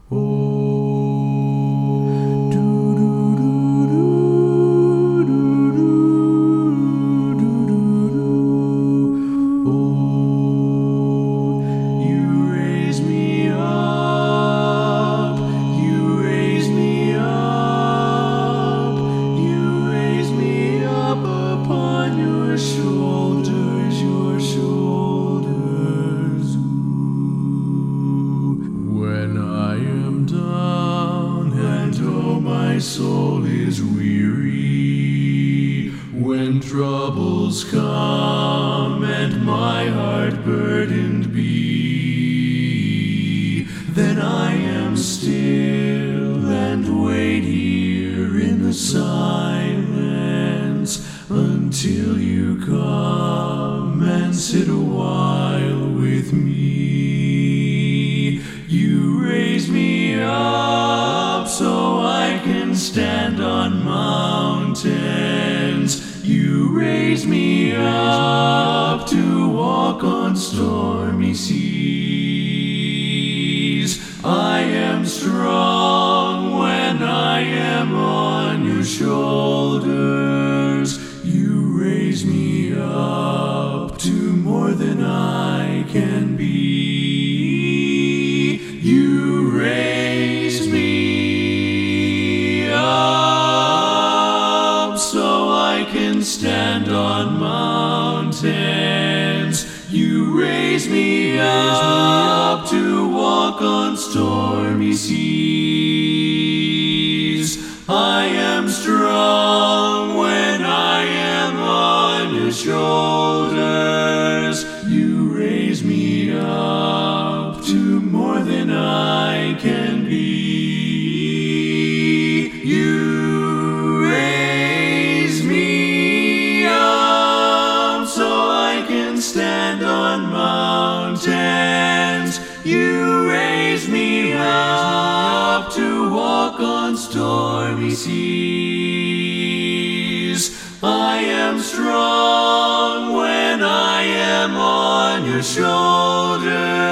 My soul is weary when troubles come and my heart burdened be. Then I am still and wait here in the silence until you come and sit a while with me. You raise me up so I can stand on mountains. You raise me up to walk on stormy seas. I am strong when I am on your shoulders. You raise me up to more than I can be. You raise me up so I can stand on mountains. You raise me up to walk on stormy seas. I am strong when I am on your shoulders. You raise me up to more than I can be. You raise me up so I can stand on mountains. You raise me up to walk on stormy seas. I am strong when I am on your shoulders.